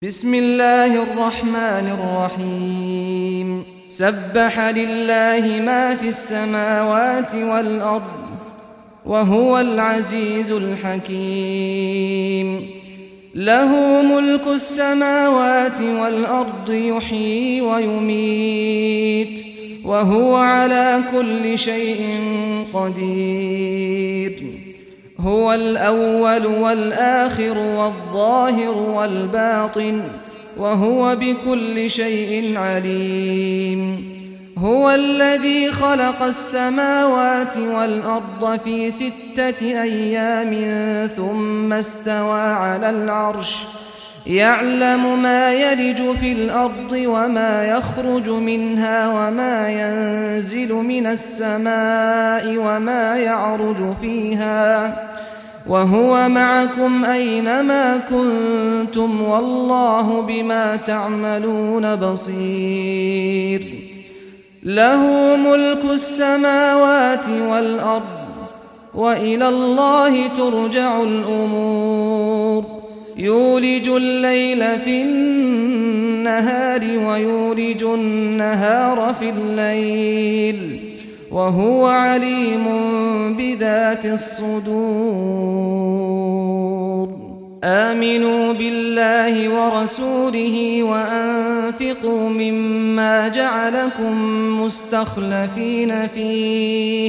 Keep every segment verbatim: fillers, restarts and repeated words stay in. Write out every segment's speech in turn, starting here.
بسم الله الرحمن الرحيم سبح لله ما في السماوات والأرض وهو العزيز الحكيم له ملك السماوات والأرض يحيي ويميت وهو على كل شيء قدير هو الأول والآخر والظاهر والباطن وهو بكل شيء عليم هو الذي خلق السماوات والأرض في ستة أيام ثم استوى على العرش يعلم ما يلج في الأرض وما يخرج منها وما ينزل من السماء وما يعرج فيها وهو معكم أينما كنتم والله بما تعملون بصير له ملك السماوات والأرض وإلى الله ترجع الأمور يولج الليل في النهار ويولج النهار في الليل وهو عليم بذات الصدور آمنوا بالله ورسوله وأنفقوا مما جعلكم مستخلفين فيه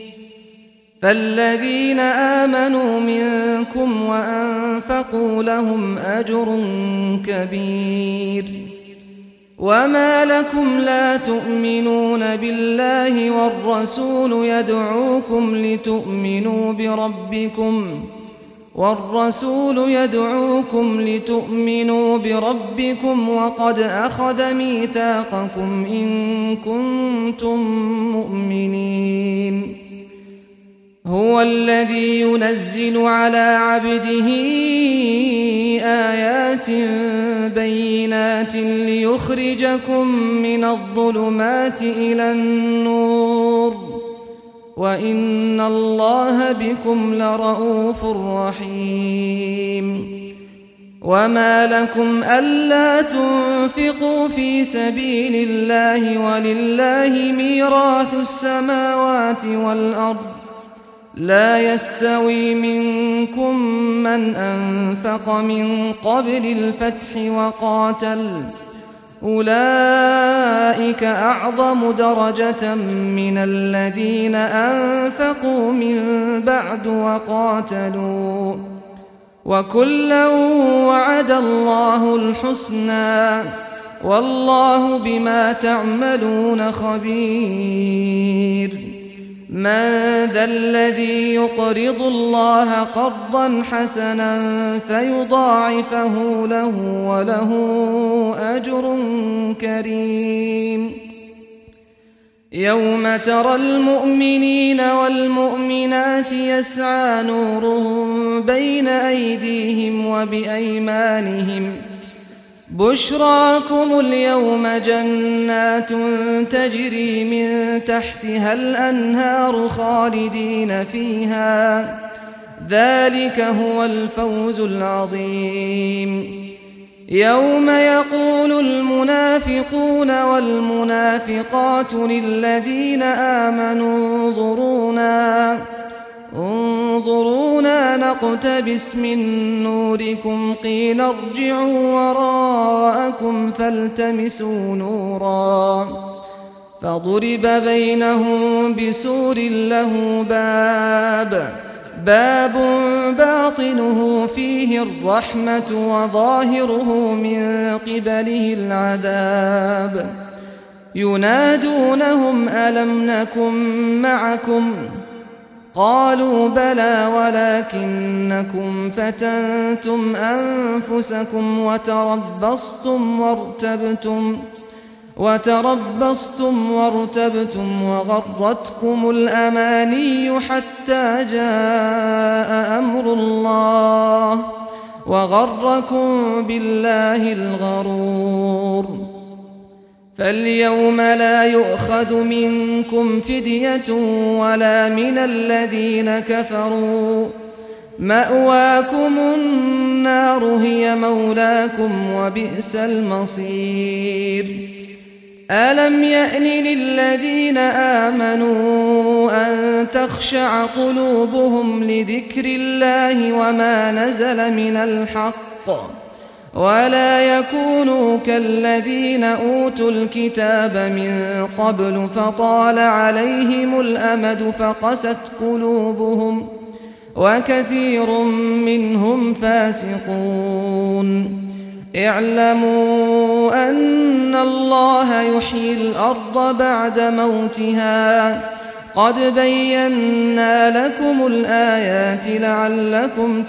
فالذين آمنوا منكم وأنفقوا لهم أجر كبير وما لكم لا تؤمنون بالله والرسول يدعوكم لتؤمنوا بربكم والرسول يدعوكم لتؤمنوا بربكم وقد أخذ ميثاقكم إن كنتم مؤمنين هو الذي ينزل على عبده آيات بينات ليخرجكم من الظلمات إلى النور وإن الله بكم لرؤوف رحيم وما لكم ألا تنفقوا في سبيل الله ولله ميراث السماوات والأرض لا يستوي منكم من أنفق من قبل الفتح وقاتل أولئك أعظم درجة من الذين أنفقوا من بعد وقاتلوا وكلا وعد الله الحسنى والله بما تعملون خبير من ذا الذي يقرض الله قرضا حسنا فيضاعفه له وله أجر كريم يوم ترى المؤمنين والمؤمنات يسعى نورهم بين أيديهم وبأيمانهم بشراكم اليوم جنات تجري من تحتها الأنهار خالدين فيها ذلك هو الفوز العظيم يوم يقول المنافقون والمنافقات للذين آمنوا انظرونا انظرونا نقتبس من نوركم قيل ارجعوا وراءكم فالتمسوا نورا فضرب بينهم بسور له باب باب باطنه فيه الرحمة وظاهره من قبله العذاب ينادونهم ألم نكن معكم قالوا بلى ولكنكم فتنتم أنفسكم وتربصتم وارتبتم وتربصتم وارتبتم وغرتكم الأماني حتى جاء أمر الله وغركم بالله الغرور فاليوم لا يؤخذ منكم فدية ولا من الذين كفروا مأواكم النار هي مولاكم وبئس المصير. ألم يأن للذين آمنوا أن تخشع قلوبهم لذكر الله وما نزل من الحق ولا يكونوا كالذين أوتوا الكتاب من قبل فطال عليهم الأمد فقست قلوبهم وكثير منهم فاسقون. اعلموا أن الله يحيي الأرض بعد موتها قد بينا لكم الآيات لعلكم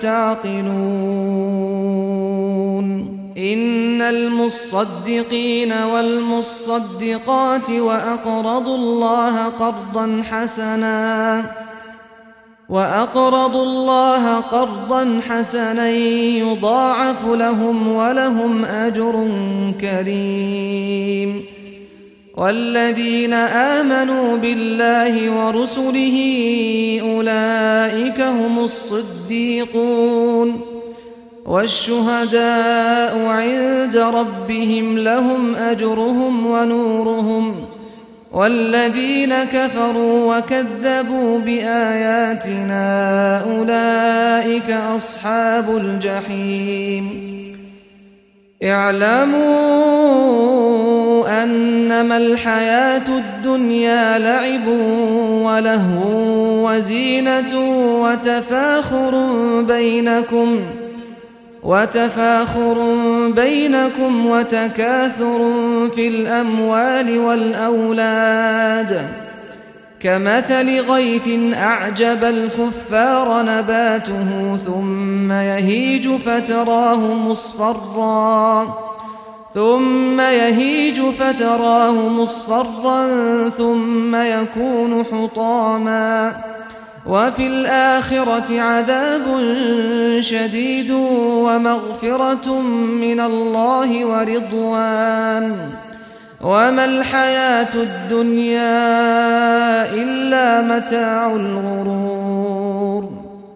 تعقلون. إن المصدقين والمصدقات وأقرضوا الله قرضا حسنا وأقرضوا الله قرضا حسنا يضاعف لهم ولهم أجر كريم. والذين آمنوا بالله ورسله أولئك هم الصديقون والشهداء عند ربهم لهم أجرهم ونورهم. والذين كفروا وكذبوا بآياتنا أولئك أصحاب الجحيم. اعلموا أنما الحياة الدنيا لعب ولهو وزينة وتفاخر بينكم وتفاخر بينكم وتكاثر في الأموال والأولاد كمثل غيث أعجب الكفار نباته ثم يهيج فتراه مصفرا ثم يهيج فتراه مصفرا ثم يكون حطاما وفي الآخرة عذاب شديد ومغفرة من الله ورضوان وما الحياة الدنيا إلا متاع الغرور.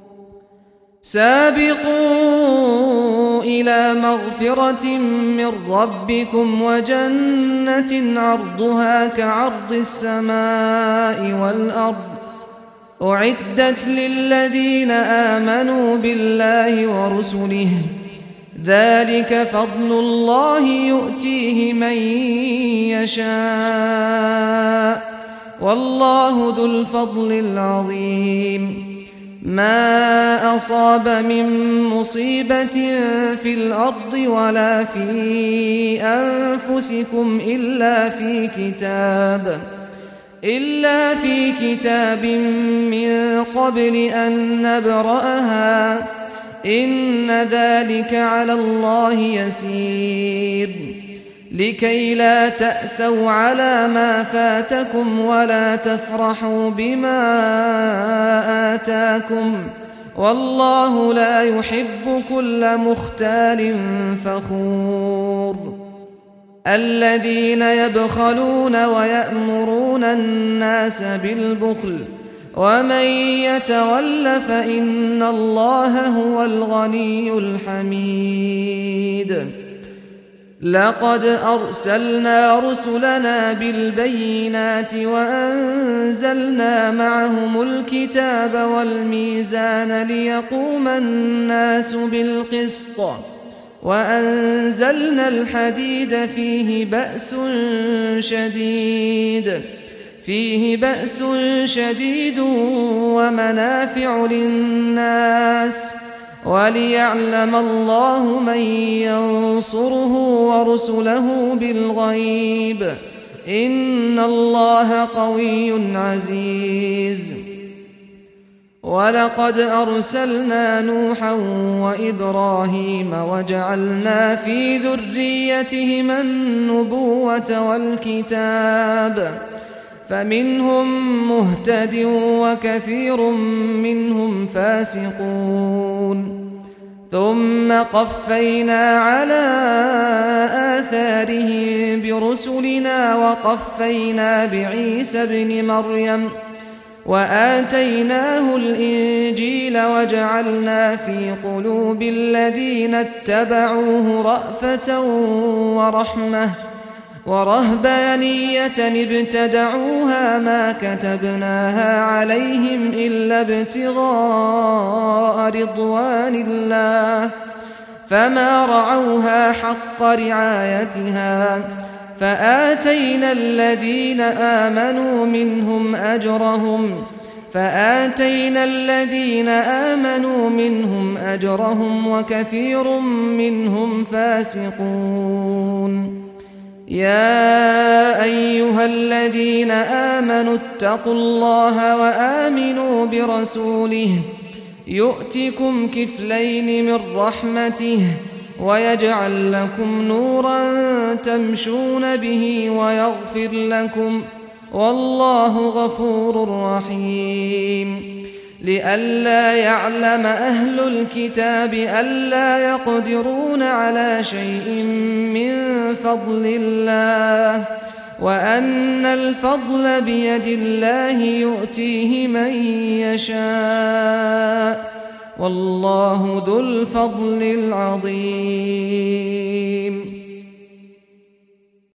سابقوا إلى مغفرة من ربكم وجنة عرضها كعرض السماء والأرض أعدت للذين آمنوا بالله ورسله ذلك فضل الله يؤتيه من يشاء والله ذو الفضل العظيم. ما أصاب من مصيبة في الأرض ولا في أنفسكم إلا في كتاب إلا في كتاب من قبل أن نبرأها إن ذلك على الله يسير. لكي لا تأسوا على ما فاتكم ولا تفرحوا بما آتاكم والله لا يحب كل مختال فخور. الذين يبخلون ويأمرون الناس بالبخل ومن يتول فإن الله هو الغني الحميد. لقد أرسلنا رسلنا بالبينات وأنزلنا معهم الكتاب والميزان ليقوم الناس بالقسط وأنزلنا الحديد فيه بأس شديد فيه بأس شديد ومنافع للناس وليعلم الله من ينصره ورسله بالغيب إن الله قوي عزيز. ولقد أرسلنا نوحا وإبراهيم وجعلنا في ذريتهما النبوة والكتاب فمنهم مهتد وكثير منهم فاسقون. ثم قفينا على آثارهم برسلنا وقفينا بعيسى ابن مريم وآتيناه الإنجيل وجعلنا في قلوب الذين اتبعوه رأفة ورحمة ورهبانية ابتدعوها ما كتبناها عليهم إلا ابتغاء رضوان الله فما رعوها حق رعايتها فآتينا الذين آمنوا منهم أجرهم فآتينا الذين آمنوا منهم أجرهم وكثير منهم فاسقون. يا أيها الذين آمنوا اتقوا الله وآمنوا برسوله يؤتكم كفلين من رحمته ويجعل لكم نورا تمشون به ويغفر لكم والله غفور رحيم. لئلا يعلم أهل الكتاب ألا يقدرون على شيء من فضل الله وأن الفضل بيد الله يؤتيه من يشاء والله ذو الفضل العظيم.